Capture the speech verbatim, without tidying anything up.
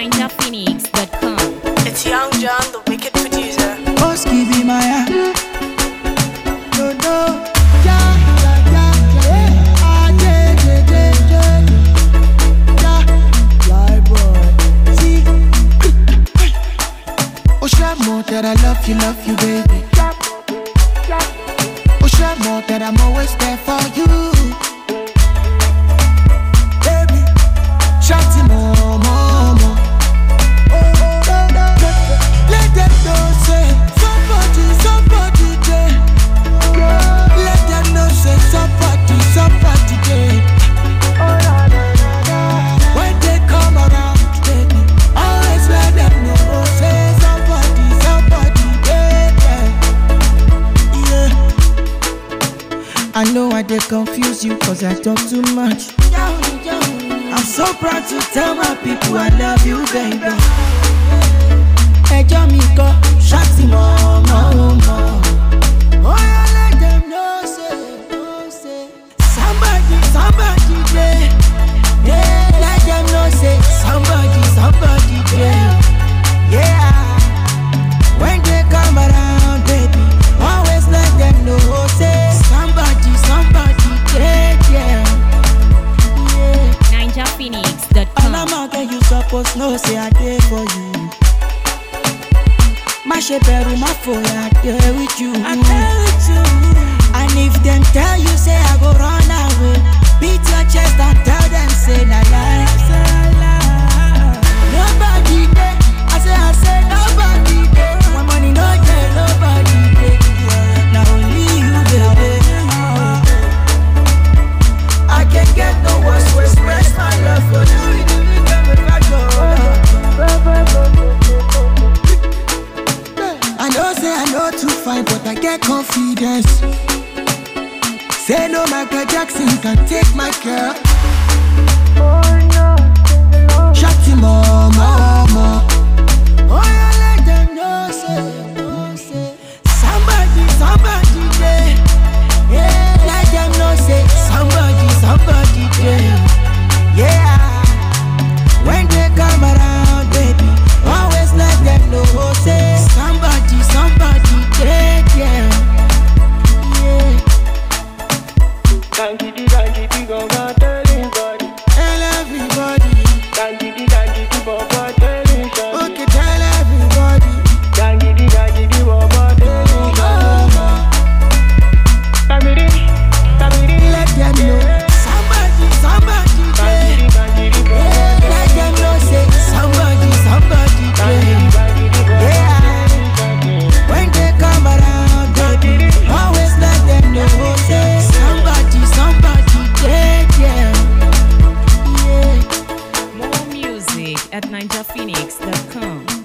ninja phoenix dot com. It's Young John, the wicked producer. Oski be my eye. No, no. Ja, ja, ja, ja. Ah, yeah, yeah, yeah, yeah. Ja, yeah, boy. See. Oh, share more that I love you, love you, baby. Oh, share more that I'm always there for you. Baby, shout it more, more, more. Let them know, say, somebody, somebody there. Let them know, say, somebody, somebody there. When they come around, baby, always let them know, say, somebody, somebody there. Yeah. I know I did confuse you, cause I talk too much. I'm so proud to tell my people I love you, baby. Ẹjọ́ mi kọ́ ṣáàtì mọ́ ọmọ ọmọ. Oh yeah, let them know say, know say, somebody, somebody there. Yeah, let them know say, somebody, somebody there. Yeah, when they come around, baby, always let them know say, somebody, somebody there. Yeah, yeah. ninja phoenix dot com. All I'm out there, you suppose know say I did for you. My shepherd, my fool, I there with you. I there with you. And if them tell you say I go run away, beat your chest and tell them say la la. Nobody there. I say I say nobody there. My money no there, nobody there. Now only you baby. I can't get no words to express my love for you. I know say I know too fine, but I get confidence. Say no, Michael Jackson can take my girl. Shut him more, more, more. Oh yeah, let them know, say, know, say, somebody, somebody there. Yeah, let them know, say, somebody, somebody there. Yeah, when they come around, baby, always let them know, say, somebody, somebody there, yeah, yeah. Dankity, dankity, go go tell everybody. Tell everybody. Dankity, dankity, go go tell everybody. Okay, tell everybody. Dankity, dankity, go go tell everybody. Family, family, Let them know. Somebody, somebody there. dankity, dankity, go go Yeah, tell let them know, say, somebody, somebody there. Yeah, when they come around, baby, always let them know, say, somebody, somebody there, yeah, yeah. More music at ninja phoenix dot com.